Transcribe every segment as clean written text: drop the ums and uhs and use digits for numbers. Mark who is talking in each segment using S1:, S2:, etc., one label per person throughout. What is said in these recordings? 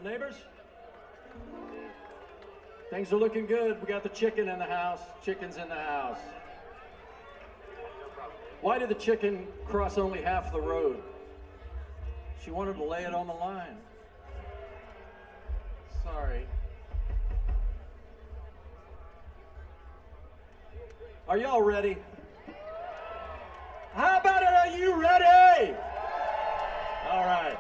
S1: neighbors? Things are looking good. We got the chicken in the house. Chicken's in the house. Why did the chicken cross only half the road? She wanted to lay it on the line. Sorry. Are y'all ready? How about it? Are you ready? All right.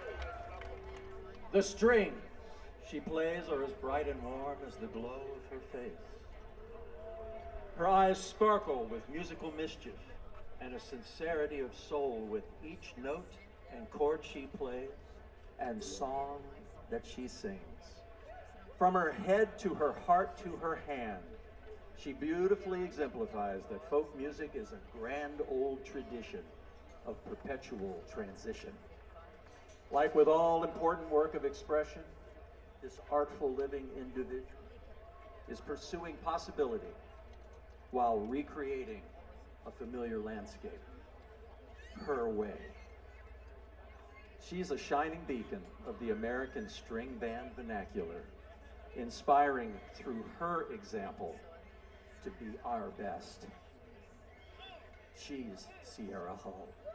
S1: The strings she plays are as bright and warm as the glow of her face. Her eyes sparkle with musical mischief and a sincerity of soul with each note and chord she plays and song that she sings. From her head to her heart to her hand, she beautifully exemplifies that folk music is a grand old tradition of perpetual transition. Like with all important work of expression, this artful living individual is pursuing possibility while recreating a familiar landscape, her way. She's a shining beacon of the American string band vernacular, inspiring through her example to be our best. She's Sierra Hull.